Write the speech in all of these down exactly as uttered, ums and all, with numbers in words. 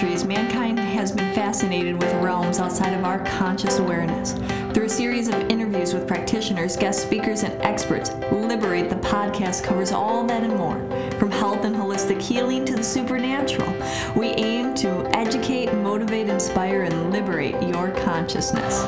centuries, mankind has been fascinated with realms outside of our conscious awareness. Through a series of interviews with practitioners, guest speakers, and experts, Liberate the podcast covers all that and more. From health and holistic healing to the supernatural, we aim to educate, motivate, inspire, and liberate your consciousness.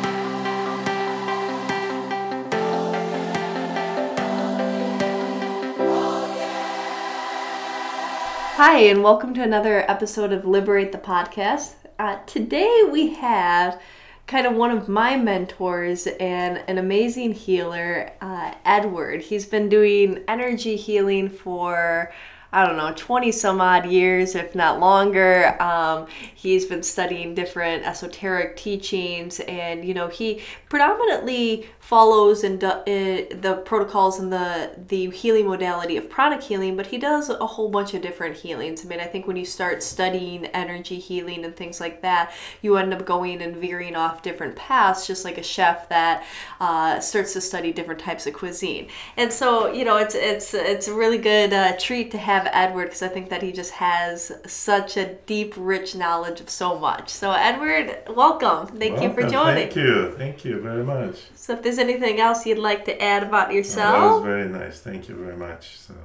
Hi, and welcome to another episode of Liberate the Podcast. Uh, today we have kind of one of my mentors and an amazing healer, uh, Edward. He's been doing energy healing for, I don't know, twenty some odd years, if not longer. Um, he's been studying different esoteric teachings, and, you know, he predominantly follows and do, uh, the protocols and the, the healing modality of pranic healing, but he does a whole bunch of different healings. I mean, I think when you start studying energy healing and things like that, you end up going and veering off different paths, just like a chef that uh, starts to study different types of cuisine. And so, you know, it's it's it's a really good uh, treat to have Edward, because I think that he just has such a deep, rich knowledge of so much. So, Edward, welcome. Thank welcome. you for joining. Thank you. Thank you very much. So if there's anything else you'd like to add about yourself? Oh, that was very nice. Thank you very much. So,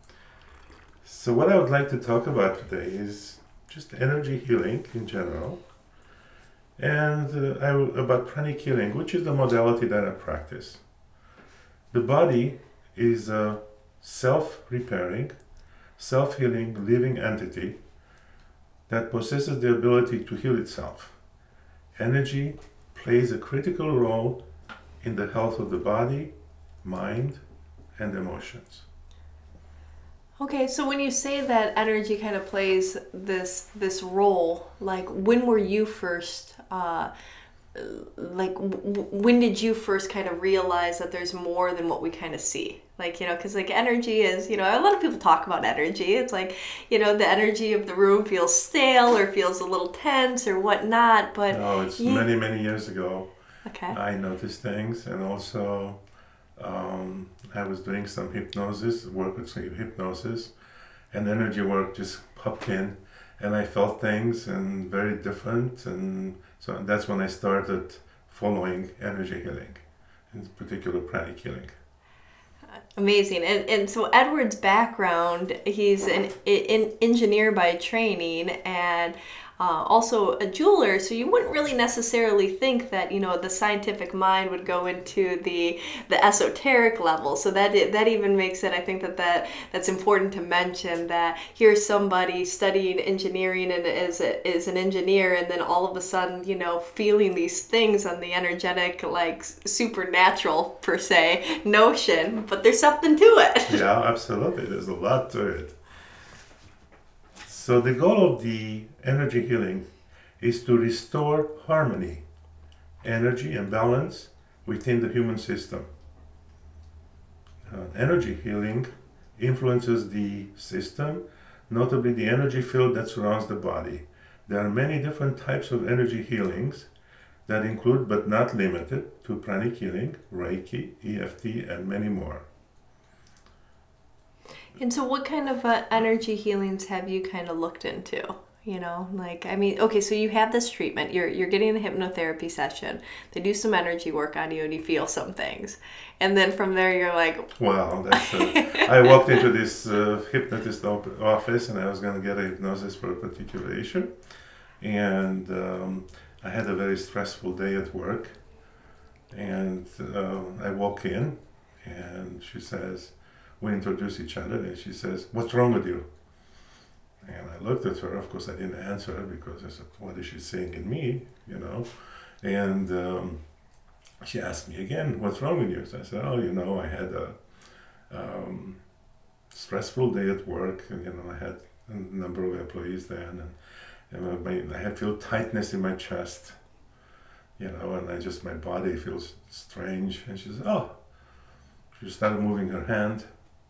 so what I would like to talk about today is just energy healing in general, and uh, I, about pranic healing, which is the modality that I practice. The body is a self-repairing, self-healing living entity that possesses the ability to heal itself. Energy plays a critical role in the health of the body, mind, and emotions. Okay, so when you say that energy kind of plays this this role, like when were you first, uh, like w- when did you first kind of realize that there's more than what we kind of see? Like, you know, because like energy is, you know, a lot of people talk about energy. It's like, you know, the energy of the room feels stale or feels a little tense or whatnot, but... No, it's you... many, many years ago. Okay. I noticed things, and also um, I was doing some hypnosis, work with some hypnosis, and energy work just popped in, and I felt things and very different, and so that's when I started following energy healing, in particular pranic healing. Amazing. And and so Edward's background, he's an, an engineer by training, and uh, also a jeweler, so you wouldn't really necessarily think that, you know, the scientific mind would go into the the esoteric level. So that that even makes it, I think that, that that's important to mention, that here's somebody studying engineering and is a, is an engineer, and then all of a sudden, you know, feeling these things on the energetic, like supernatural per se notion, but there's something to it. Yeah, absolutely. There's a lot to it. So the goal of the energy healing is to restore harmony, energy, and balance within the human system. Uh, energy healing influences the system, notably the energy field that surrounds the body. There are many different types of energy healings that include, but not limited to, pranic healing, Reiki, E F T, and many more. And so what kind of uh, energy healings have you kind of looked into? You know, like, I mean, okay, so you have this treatment, you're you're getting a hypnotherapy session, they do some energy work on you and you feel some things. And then from there you're like... Well, that's uh, I walked into this uh, hypnotist op- office and I was going to get a hypnosis for a particular issue. And um, I had a very stressful day at work. And uh, I walk in and she says, we introduce each other, and she says, what's wrong with you? And I looked at her. Of course, I didn't answer her because I said, what is she seeing in me, you know? And um, she asked me again, what's wrong with you? So I said, oh, you know, I had a um, stressful day at work, and, you know, I had a number of employees then, and, and my, I had feel tightness in my chest, you know, and I just, my body feels strange. And she said, oh. She started moving her hand.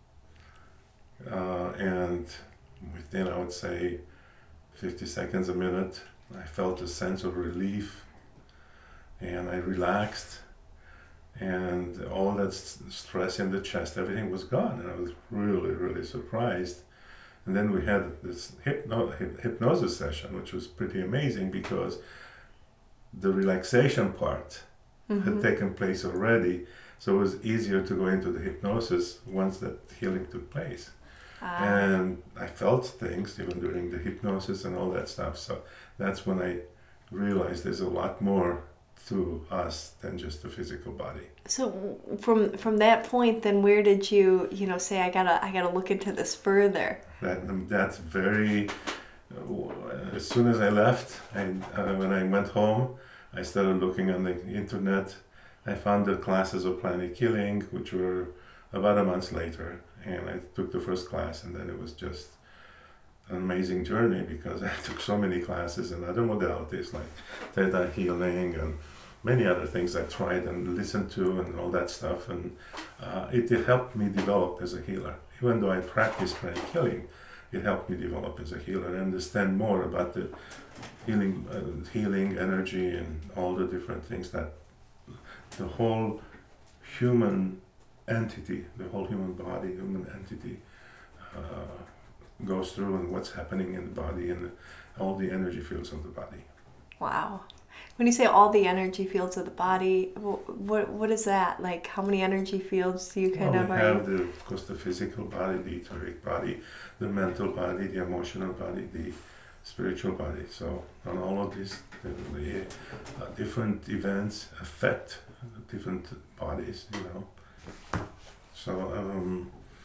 Uh, and within, I would say, fifty seconds, a minute, I felt a sense of relief, and I relaxed, and all that st- stress in the chest, everything was gone, and I was really, really surprised And then we had this hypno- hypnosis session, which was pretty amazing because the relaxation part mm-hmm. had taken place already. So it was easier to go into the hypnosis once that healing took place. Ah. And I felt things even during the hypnosis and all that stuff. So that's when I realized there's a lot more to us than just the physical body. So from from that point, then where did you, you know, say I gotta I gotta look into this further? That that's very. Uh, as soon as I left, I, uh, when I went home, I started looking on the internet. I found the classes of Planet Healing, which were about a month later, and I took the first class, and then it was just an amazing journey because I took so many classes and other modalities like Theta Healing and many other things I tried and listened to and all that stuff, and uh, it, it helped me develop as a healer. Even though I practiced Planet Healing, it helped me develop as a healer and understand more about the healing, uh, healing energy and all the different things that the whole human entity, the whole human body, human entity uh, goes through, and what's happening in the body and all the energy fields of the body. Wow. When you say all the energy fields of the body, what what is that? Like, how many energy fields do you kind well, of... We have, the, of course, the physical body, the etheric body, the mental body, the emotional body, the spiritual body. So on all of these, the, the uh, different events affect different bodies, you know. So, um,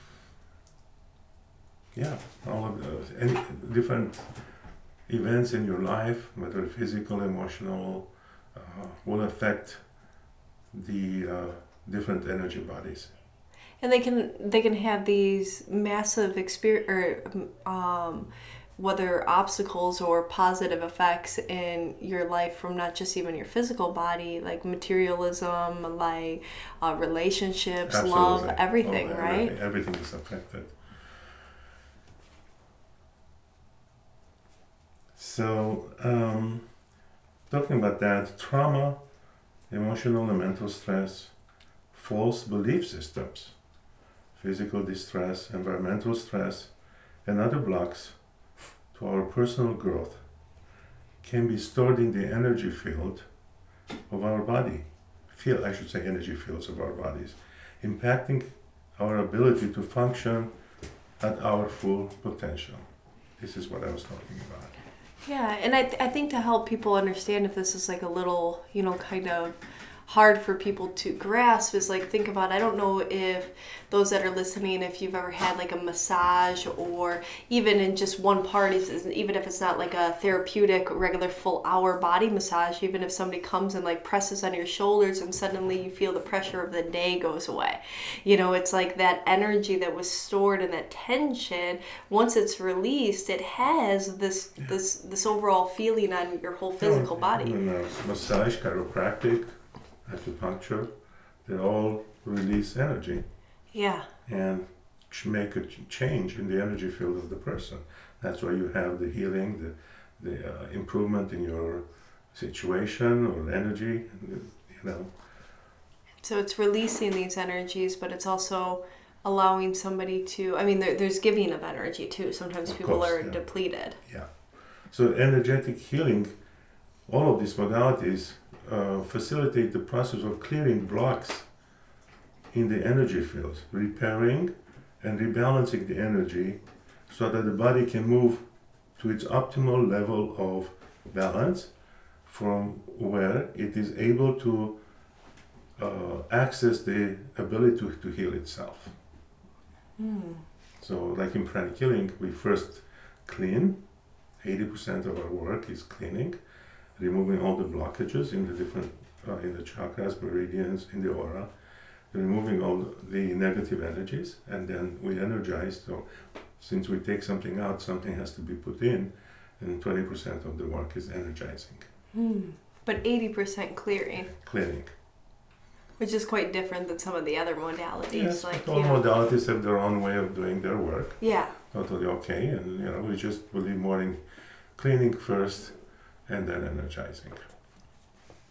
yeah, all of those, any different events in your life, whether physical, emotional, uh, will affect the uh, different energy bodies. And they can they can have these massive experience, or um, whether obstacles or positive effects in your life from not just even your physical body, like materialism, like uh, relationships, Absolutely. love, everything, oh, right? Everything, everything is affected. So, um, talking about that, trauma, emotional and mental stress, false belief systems, physical distress, environmental stress, and other blocks to our personal growth can be stored in the energy field of our body, field, I should say energy fields of our bodies, impacting our ability to function at our full potential. This is what I was talking about. Yeah, and I th- I think to help people understand if this is like a little, you know, kind of hard for people to grasp is like, think about, I don't know if those that are listening, if you've ever had like a massage, or even in just one part, even if it's not like a therapeutic regular full hour body massage, even if somebody comes and like presses on your shoulders and suddenly you feel the pressure of the day goes away. You know, it's like that energy that was stored in that tension, once it's released, it has this yeah. this this overall feeling on your whole physical yeah, body. And, uh, massage, chiropractic, acupuncture, they all release energy. Yeah. And make a change in the energy field of the person. That's why you have the healing, the, the uh, improvement in your situation or energy, you know. So it's releasing these energies, but it's also allowing somebody to, I mean, there, there's giving of energy too. Sometimes of people course, are yeah. depleted. Yeah. So energetic healing, all of these modalities uh, facilitate the process of clearing blocks in the energy fields, repairing and rebalancing the energy so that the body can move to its optimal level of balance, from where it is able to uh, access the ability to, to heal itself. Mm. So like in pranic healing, we first clean. eighty percent of our work is cleaning, removing all the blockages in the different, uh, in the chakras, meridians, in the aura, removing all the negative energies, and then we energize. So since we take something out, something has to be put in, and twenty percent of the work is energizing. Hmm. But eighty percent clearing. Clearing. Which is quite different than some of the other modalities. Yes, like, all you know, modalities have their own way of doing their work. Yeah. Totally okay, and you know, we just believe more in cleaning first and then energizing.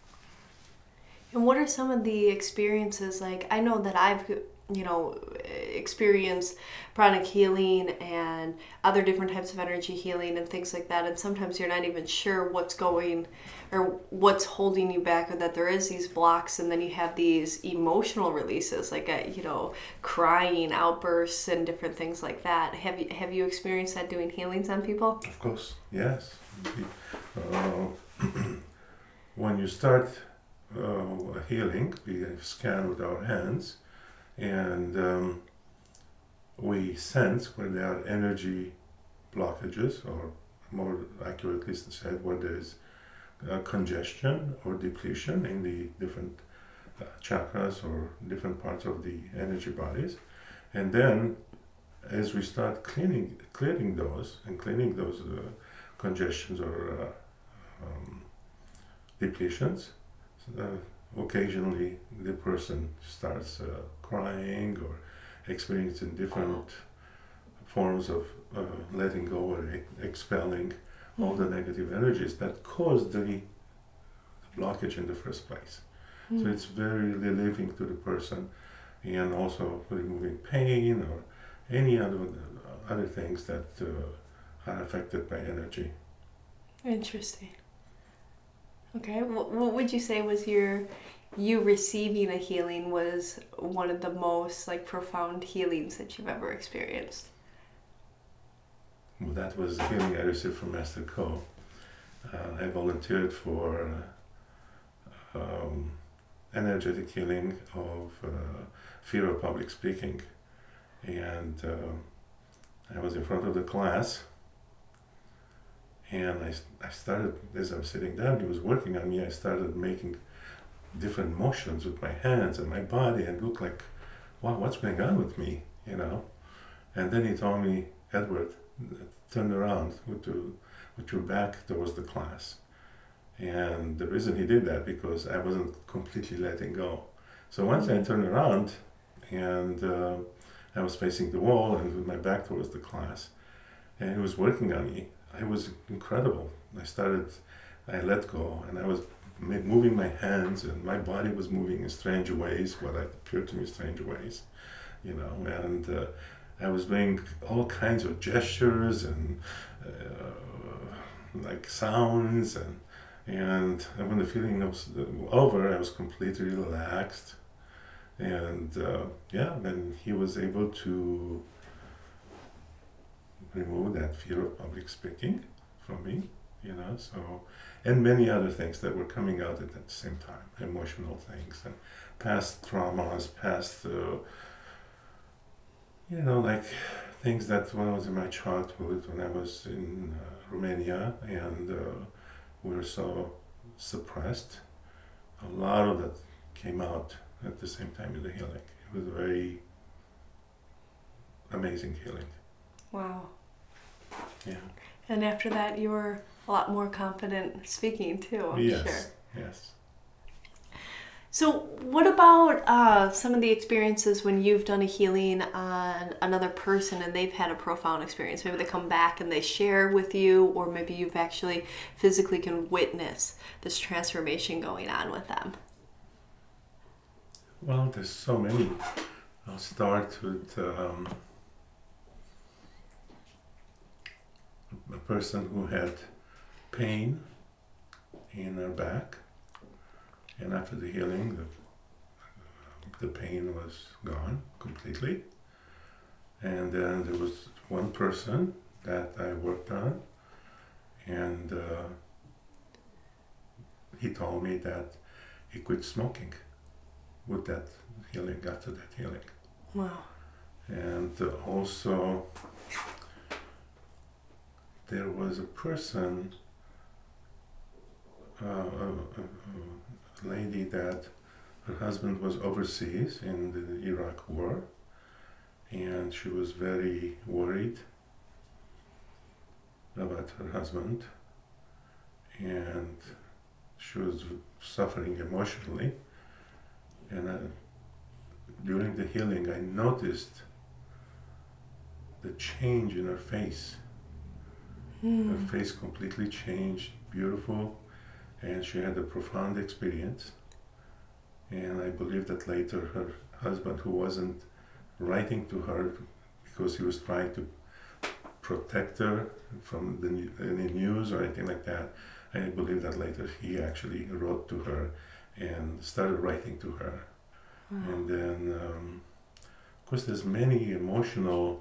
And what are some of the experiences, like, I know that I've, you know, experience pranic healing and other different types of energy healing and things like that, and sometimes you're not even sure what's going or what's holding you back, or that there is these blocks, and then you have these emotional releases like a, you know, crying outbursts and different things like that. Have you have you experienced that doing healings on people? Of course, yes. Uh, when you start uh, healing, we scan with our hands, and um, we sense where there are energy blockages, or more accurately said, where there is uh, congestion or depletion in the different uh, chakras or different parts of the energy bodies. And then as we start cleaning, clearing those and cleaning those uh, congestions or uh, um, depletions, uh, occasionally the person starts uh, crying or experiencing different forms of uh, letting go or e- expelling all the negative energies that caused the blockage in the first place. Mm. So it's very relieving to the person, and also removing pain or any other other things that uh, are affected by energy. Interesting. Okay, what, what would you say was your you receiving a healing was one of the most like profound healings that you've ever experienced? Well, that was the healing I received from Master Ko. Uh, I volunteered for uh, um, energetic healing of uh, fear of public speaking, and uh, I was in front of the class, and I, I started, as I was sitting down, he was working on me, I started making different motions with my hands and my body, and looked like, wow, what's going on with me, you know? And then he told me, Edward, turn around with, your, with your back towards the class. And the reason he did that, because I wasn't completely letting go. So once I turned around, and uh, I was facing the wall and with my back towards the class, and he was working on me, it was incredible. I started, I let go, and I was moving my hands, and my body was moving in strange ways, what appeared to me strange ways, you know, and uh, I was doing all kinds of gestures and uh, like sounds, and and when the feeling was over, I was completely relaxed, and uh, yeah, then he was able to remove that fear of public speaking from me, you know, so, and many other things that were coming out at the same time, emotional things and past traumas, past uh, you know, like things that when I was in my childhood, when I was in uh, Romania, and uh, we were so suppressed, a lot of that came out at the same time in the healing. It was a very amazing healing. Wow. Yeah. And after that, you were a lot more confident speaking too, I'm yes. sure. Yes. So what about uh, some of the experiences when you've done a healing on another person and they've had a profound experience? Maybe they come back and they share with you, or maybe you've actually physically can witness this transformation going on with them. Well, there's so many. I'll start with um, a person who had pain in her back. And after the healing, the, the pain was gone completely. And then there was one person that I worked on, and uh, he told me that he quit smoking with that healing, after that healing. Wow. And uh, also, there was a person, uh, a, a, a lady that her husband was overseas in the Iraq war, and she was very worried about her husband, and she was suffering emotionally. And I, during the healing, I noticed the change in her face. Mm. Her face completely changed, beautiful, and she had a profound experience. And I believe that later her husband, who wasn't writing to her because he was trying to protect her from the any news or anything like that. I believe that later he actually wrote to her and started writing to her. Mm. And then, um, of course, there's many emotional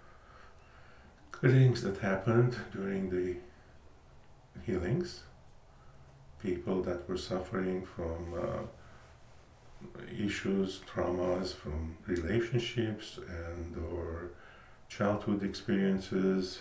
things that happened during the healings. People that were suffering from uh, issues, traumas from relationships and or childhood experiences.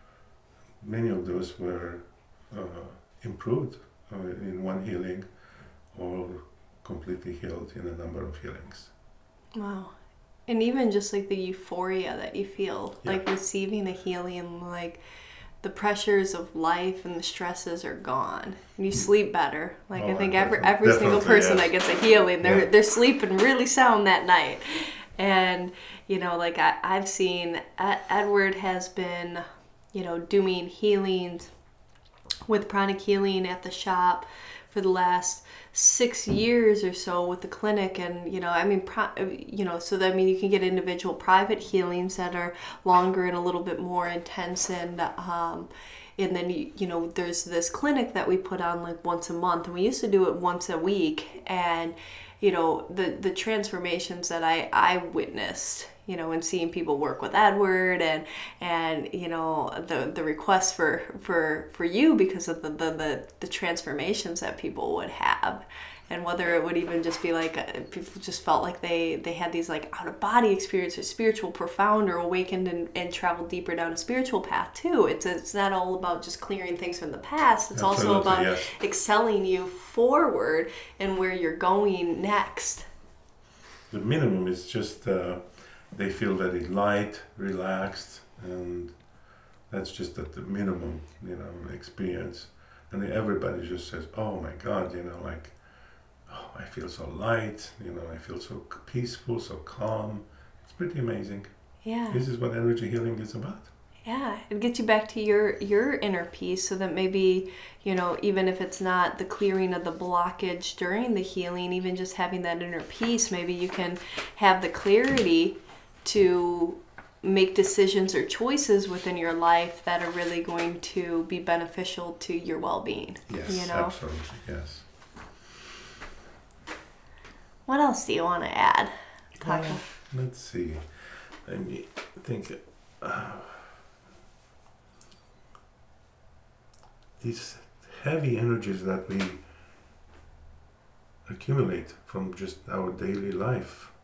Many of those were uh, improved uh, in one healing or completely healed in a number of healings. Wow. And even just like the euphoria that you feel, yeah. like receiving a healing, like the pressures of life and the stresses are gone. And you sleep better. Like oh, I think every every single person yes. that gets a healing, they're yeah. they're sleeping really sound that night. And, you know, like I, I've seen Edward has been, you know, doing healings with pranic healing at the shop for the last six years or so with the clinic. And, you know, I mean, pro- you know, so that, I mean, you can get individual private healings that are longer and a little bit more intense. And, um, and then, you, you know, there's this clinic that we put on like once a month, and we used to do it once a week. And, you know, the, the transformations that I, I witnessed, you know, and seeing people work with Edward and, and, you know, the, the requests for, for, for you because of the, the, the, the transformations that people would have. And whether it would even just be like, uh, people just felt like they, they had these like out of body experiences, spiritual, profound, or awakened and, and traveled deeper down a spiritual path too. It's it's not all about just clearing things from the past. It's Absolutely, also about yes. excelling you forward and where you're going next. The minimum is just uh, they feel very light, relaxed, and that's just at the minimum, you know, experience. And everybody just says, "Oh my God," you know, like. Oh, I feel so light, you know, I feel so peaceful, so calm. It's pretty amazing. Yeah. This is what energy healing is about. Yeah, it gets you back to your, your inner peace so that maybe, you know, even if it's not the clearing of the blockage during the healing, even just having that inner peace, maybe you can have the clarity to make decisions or choices within your life that are really going to be beneficial to your well-being. Yes, you know? Absolutely, yes. What else do you want to add, Taka? Well, let's see. Let me think. Uh, these heavy energies that we accumulate from just our daily life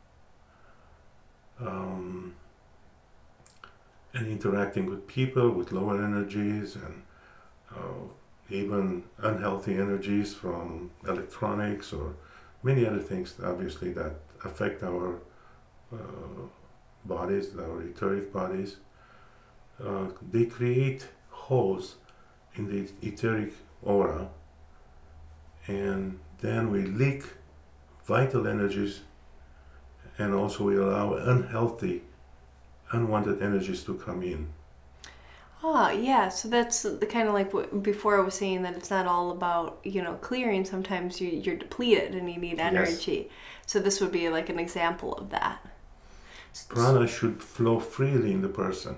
um, and interacting with people with lower energies and uh, even unhealthy energies from electronics or many other things, obviously, that affect our uh, bodies, our etheric bodies. Uh, they create holes in the etheric aura, and then we leak vital energies, and also we allow unhealthy, unwanted energies to come in. Oh, yeah. So that's the kind of like what before I was saying that it's not all about, you know, clearing. Sometimes you, you're depleted and you need energy. Yes. So this would be like an example of that. Prana should flow freely in the person.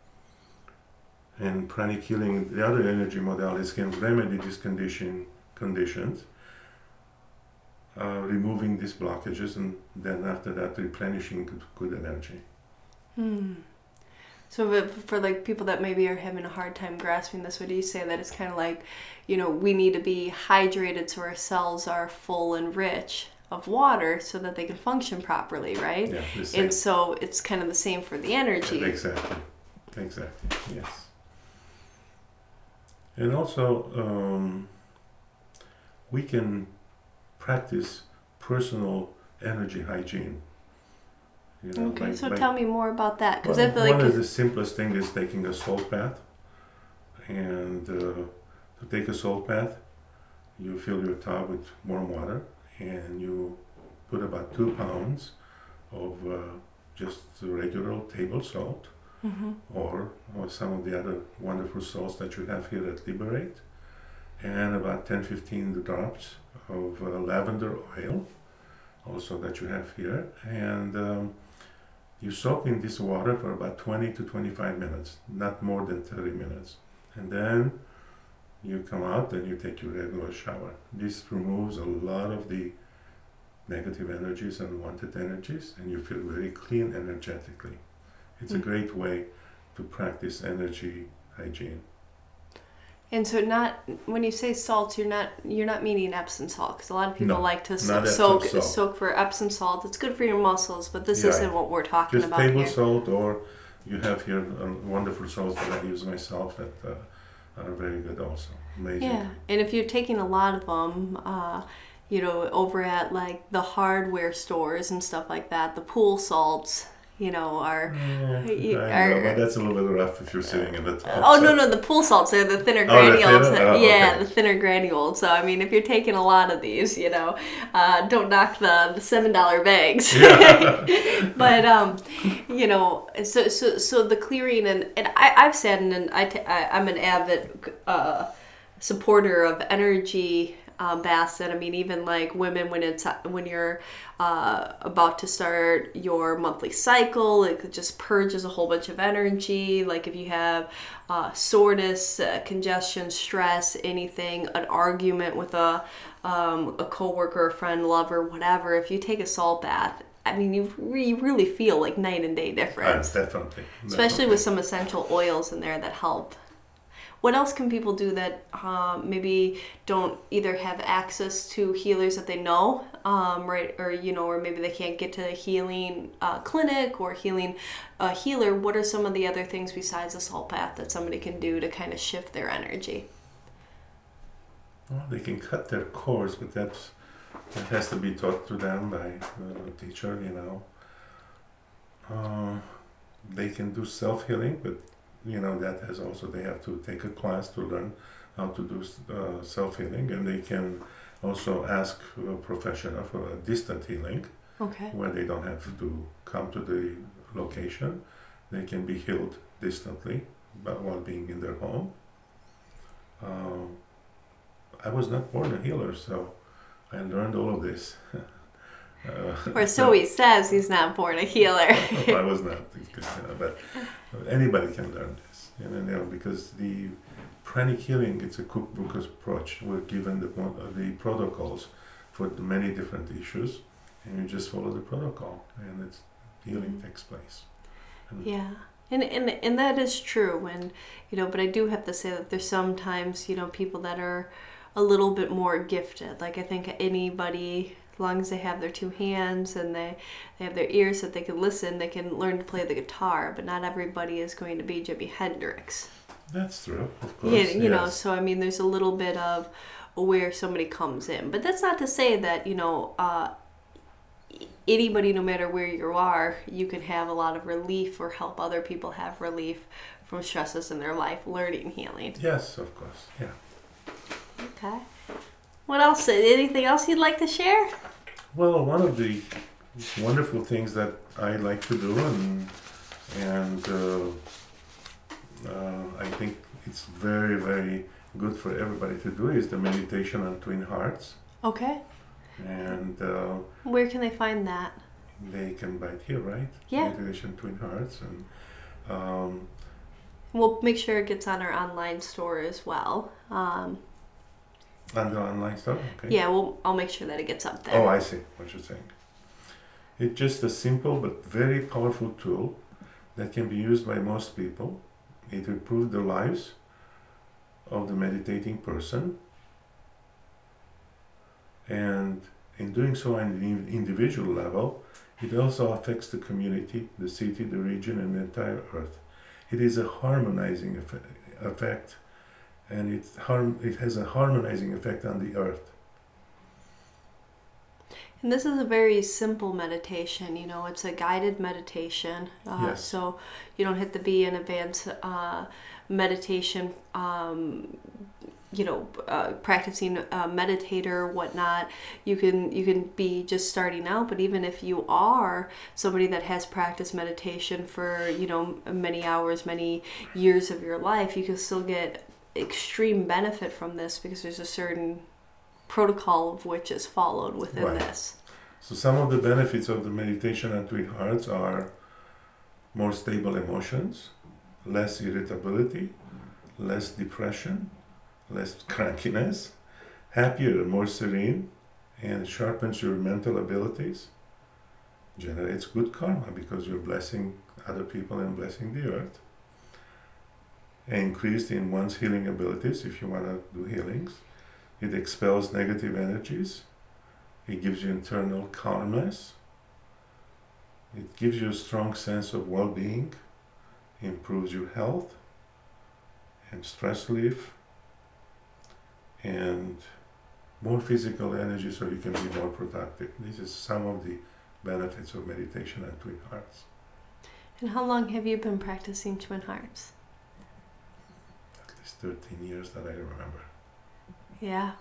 And pranic healing, the other energy modalities can remedy these condition, conditions, uh, removing these blockages, and then after that replenishing good, good energy. Hmm. So for like people that maybe are having a hard time grasping this, would you say that it's kind of like, you know, we need to be hydrated so our cells are full and rich of water so that they can function properly, right? Yeah, the same. And so it's kind of the same for the energy. Yeah, exactly. Exactly, yes. And also, um, we can practice personal energy hygiene. You know, okay, like, so like, tell me more about that. Cause well, I feel like one of the simplest things is taking a salt bath. And uh, to take a salt bath, you fill your tub with warm water and you put about two pounds of uh, just regular table salt, mm-hmm. or, or some of the other wonderful salts that you have here at Liberate, and about ten to fifteen drops of uh, lavender oil, also that you have here. And um, You soak in this water for about twenty to twenty-five minutes, not more than thirty minutes. And then you come out and you take your regular shower. This removes a lot of the negative energies, unwanted energies, and you feel very clean energetically. It's mm-hmm. a great way to practice energy hygiene. And so, not when you say salts, you're not you're not meaning Epsom salt, because a lot of people no, like to so, soak salt. soak for Epsom salt. It's good for your muscles, but this yeah, isn't what we're talking just about table here. salt, or you have here um, wonderful salts that I use myself that uh, are very good also. Amazing. Yeah, and if you're taking a lot of them, uh, you know, over at like the hardware stores and stuff like that, the pool salts, you know, are... Yeah, I know, but that's a little bit rough if you're sitting in the tub. Oh, so. no, no, the pool salts are the thinner Oh, the granules. thinner? Oh, yeah, okay. the thinner granules. So, I mean, if you're taking a lot of these, you know, uh, don't knock the, the seven dollar bags. Yeah. But, um, you know, so so so the clearing, and, and I, I've said, and I t- I, I'm an avid uh, supporter of energy Uh, baths. And I mean, even like women, when it's when you're uh, about to start your monthly cycle, it just purges a whole bunch of energy. Like if you have uh, soreness, uh, congestion, stress, anything, an argument with a um, a coworker, a friend, lover, whatever. If you take a salt bath, I mean, you re- really feel like night and day difference. Uh, definitely. Especially definitely. with some essential oils in there that help. What else can people do that um, maybe don't either have access to healers that they know, um, right, or you know, or maybe they can't get to a healing uh, clinic or healing uh, healer? What are some of the other things besides a salt bath that somebody can do to kind of shift their energy? Well, they can cut their cords, but that's that has to be taught to them by a teacher, you know. Uh, they can do self-healing, but you know, that has also, they have to take a class to learn how to do uh, self-healing, and they can also ask a professional for a distant healing, okay, where they don't have to come to the location. They can be healed distantly, but while being in their home. Uh, I was not born a healer, so I learned all of this. Uh, or so he says. He's not born a healer. I was not, but anybody can learn this, you know, because the pranic healing, it's a cookbook approach. We're given the the protocols for the many different issues, and you just follow the protocol, and it's healing mm-hmm. takes place. And yeah. And, and and that is true, and you know, but I do have to say that there's sometimes, you know, people that are a little bit more gifted. Like I think anybody, as long as they have their two hands and they, they have their ears that they can listen, they can learn to play the guitar. But not everybody is going to be Jimi Hendrix. That's true, of course. Yeah, you yes. know, so I mean, there's a little bit of where somebody comes in, but that's not to say that, you know, uh, anybody, no matter where you are, you can have a lot of relief or help other people have relief from stresses in their life, learning healing. Yes, of course. Yeah. Okay. What else? Anything else you'd like to share? Well, one of the wonderful things that I like to do, and and uh, uh, I think it's very, very good for everybody to do, is the meditation on Twin Hearts. Okay. And uh, where can they find that? They can buy it here, right? Yeah. Meditation Twin Hearts, and um, we'll make sure it gets on our online store as well. Um, on the online store, okay. Yeah, well, I'll make sure that it gets up there. Oh, I see what you're saying. It's just a simple but very powerful tool that can be used by most people. It improves the lives of the meditating person. And in doing so on an individual level, it also affects the community, the city, the region, and the entire earth. It is a harmonizing effect, and it, harm, it has a harmonizing effect on the earth. And this is a very simple meditation, you know, it's a guided meditation. Uh, yes. So you don't have to be an advanced uh, meditation, um, you know, uh, practicing a meditator, whatnot. You can you can be just starting out, but even if you are somebody that has practiced meditation for, you know, many hours, many years of your life, you can still get extreme benefit from this because there's a certain protocol of which is followed within right. this. So some of the benefits of the meditation on Twin Hearts are more stable emotions, less irritability, less depression, less crankiness, happier and more serene, and sharpens your mental abilities, generates good karma because you're blessing other people and blessing the earth, increased in one's healing abilities if you want to do healings. It expels negative energies. It gives you internal calmness. It gives you a strong sense of well-being, improves your health and stress relief, and more physical energy so you can be more productive. This is some of the benefits of meditation and Twin Hearts. And how long have you been practicing Twin Hearts? At least thirteen years that I remember. Yeah.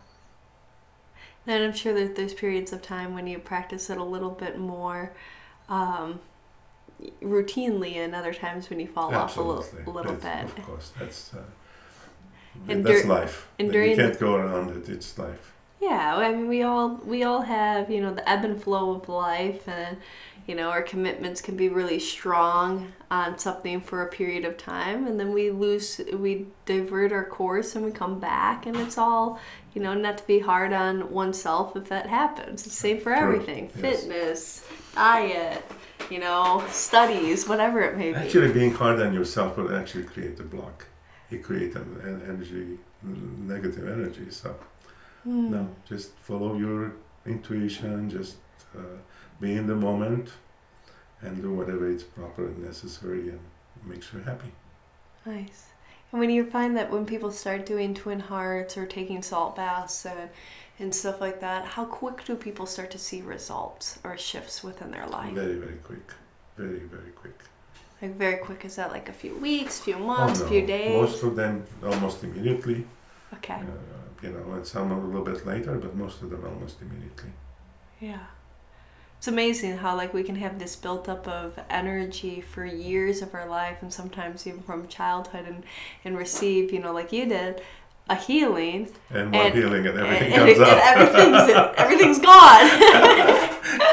And I'm sure that there's periods of time when you practice it a little bit more um, routinely, and other times when you fall Absolutely. off a little, a little That's, bit. Of course, that's uh, And that's dur- life. and You during can't go around it. It's life. Yeah, I mean, we all we all have, you know, the ebb and flow of life, and you know, our commitments can be really strong on something for a period of time, and then we lose, we divert our course, and we come back, and it's all, you know, not to be hard on oneself if that happens. It's the same for True. everything: Yes. fitness, diet, you know, studies, whatever it may be. Actually, being hard on yourself will actually create a block. You create an, an energy, negative energy. So. Hmm. No, just follow your intuition, just uh, be in the moment and do whatever is proper and necessary and makes you happy. Nice. And when you find that when people start doing Twin Hearts or taking salt baths and, and stuff like that, how quick do people start to see results or shifts within their life? Very, very quick. Very, very quick. Like very quick, is that like a few weeks, few Oh, months, no. few days? Most of them almost immediately. Okay. Uh, you know, and some a little bit later, but most of them almost immediately. Yeah. It's amazing how like we can have this built up of energy for years of our life, and sometimes even from childhood, and, and receive, you know, like you did, a healing. And more and, healing and everything and, comes and up. everything's, everything's gone.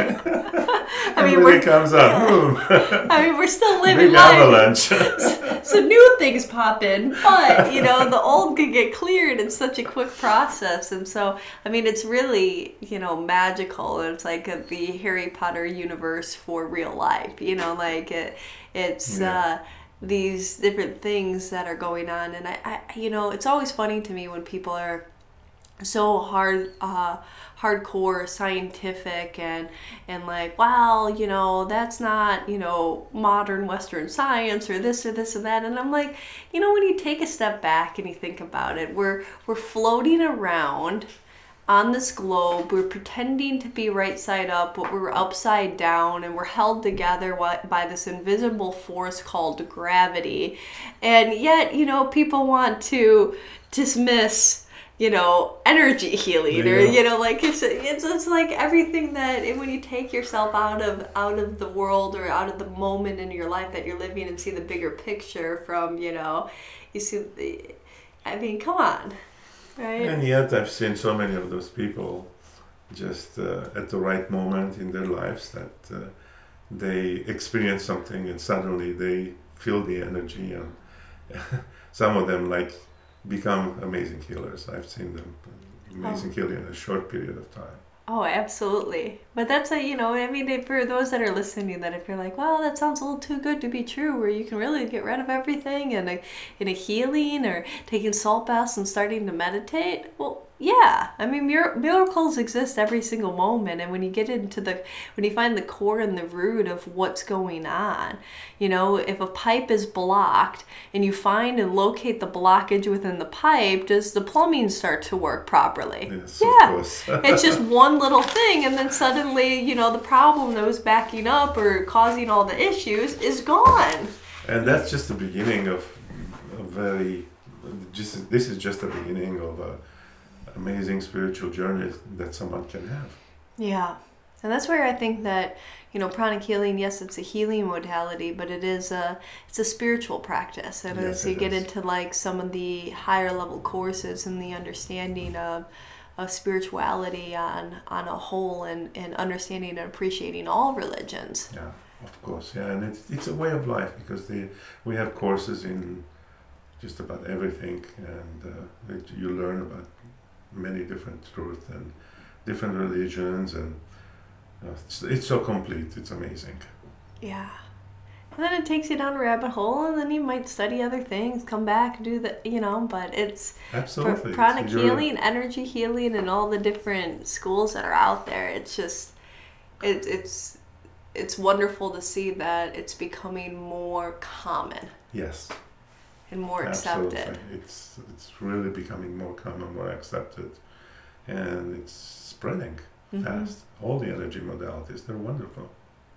I mean, everything we're, comes up. Boom. I mean, we're still living Big life. avalanche. So new things pop in, but you know, the old can get cleared in such a quick process. And so, I mean, it's really, you know, magical. It's like a, the Harry Potter universe for real life, you know, like it, it's Yeah. uh, these different things that are going on. And I, I, you know, it's always funny to me when people are so hard uh hardcore scientific and and like, wow, you know, that's not, you know, modern Western science or this or this and that. And I'm like, you know, when you take a step back and you think about it, we're we're floating around on this globe, we're pretending to be right side up, but we're upside down, and we're held together by this invisible force called gravity. And yet, you know, people want to dismiss, you know, energy healing, or Yeah. you know, like it's, it's it's like everything that, and when you take yourself out of out of the world or out of the moment in your life that you're living and see the bigger picture from, you know, you see the, I mean, come on, right? And yet I've seen so many of those people just uh, at the right moment in their lives that uh, they experience something and suddenly they feel the energy, and some of them like become amazing healers. I've seen them amazing Oh. healing in a short period of time. Oh, absolutely. But that's a, you know, I mean, if for those that are listening, that if you're like, well, that sounds a little too good to be true, where you can really get rid of everything and a, in a healing or taking salt baths and starting to meditate, well, yeah. I mean, mir- miracles exist every single moment. And when you get into the, when you find the core and the root of what's going on, you know, if a pipe is blocked and you find and locate the blockage within the pipe, does the plumbing start to work properly? Yes, Yeah. of course. It's just one little thing, and then suddenly, you know, the problem that was backing up or causing all the issues is gone. And that's just the beginning of a very, just this is just the beginning of a amazing spiritual journey that someone can have. Yeah. And that's where I think that, you know, pranic healing, yes, it's a healing modality, but it is a, it's a spiritual practice. And Yes, as you it get is. into like some of the higher level courses and the understanding of, of spirituality on, on a whole, and, and understanding and appreciating all religions. Yeah. Of course, yeah, and it's it's a way of life because the we have courses in just about everything, and uh, it, you learn about many different truths and different religions, and uh, it's, it's so complete. It's amazing. Yeah. And then it takes you down a rabbit hole, and then you might study other things, come back, do the, you know, but it's Absolutely. pr- pranic It's your- healing, energy healing, and all the different schools that are out there. It's just, it, it's, it's wonderful to see that it's becoming more common Yes. and more Absolutely. accepted. It's it's really becoming more common, more accepted, and it's spreading Mhm. fast. All the energy modalities, they're wonderful.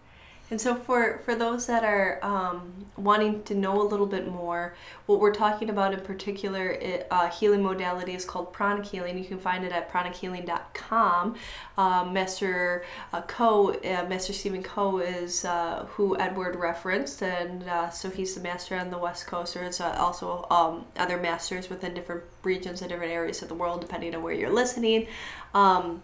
And so for, for those that are um, wanting to know a little bit more, what we're talking about in particular, it, uh, healing modality is called pranic healing. You can find it at pranic healing dot com. Um, Master uh, Coe, uh, Master Stephen Coe is uh, who Edward referenced, and uh, so he's the master on the West Coast. There's uh, also um, other masters within different regions and different areas of the world, depending on where you're listening. Um,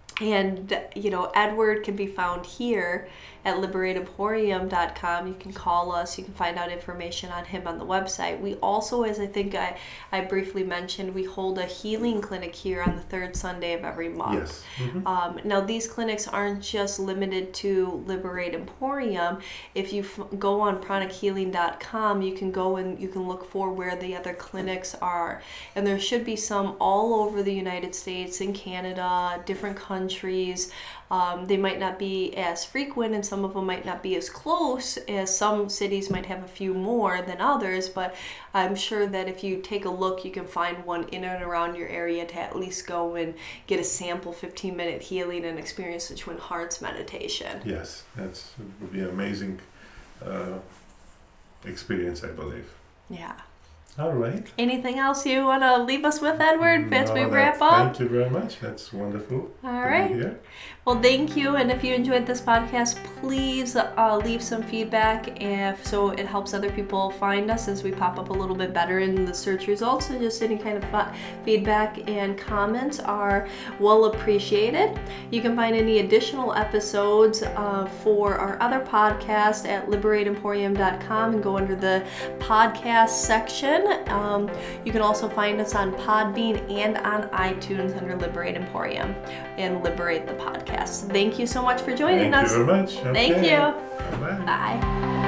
And, you know, Edward can be found here at liberate emporium dot com. You can call us. You can find out information on him on the website. We also, as I think I, I briefly mentioned, we hold a healing clinic here on the third Sunday of every month. Yes. Mhm. Um, now, these clinics aren't just limited to Liberate Emporium. If you f- go on pranic healing dot com, you can go and you can look for where the other clinics are. And there should be some all over the United States, in Canada, different countries. Um, they might not be as frequent, and some of them might not be as close, as some cities might have a few more than others, but I'm sure that if you take a look, you can find one in and around your area to at least go and get a sample fifteen minute healing and experience the Twin Hearts meditation. Yes, that's it would be an amazing uh, experience, I believe. Yeah. All right. Anything else you want to leave us with, Edward, as No, we that- wrap up? Thank you very much. That's wonderful. All to be right. here. Well, thank you. And if you enjoyed this podcast, please uh, leave some feedback, if so it helps other people find us as we pop up a little bit better in the search results. So just any kind of f- feedback and comments are well appreciated. You can find any additional episodes uh, for our other podcast at liberate emporium dot com and go under the podcast section. Um, you can also find us on Podbean and on iTunes under Liberate Emporium and Liberate the Podcast. Thank you so much for joining Thank us. you very much. Thank Okay. you. Bye-bye. Bye.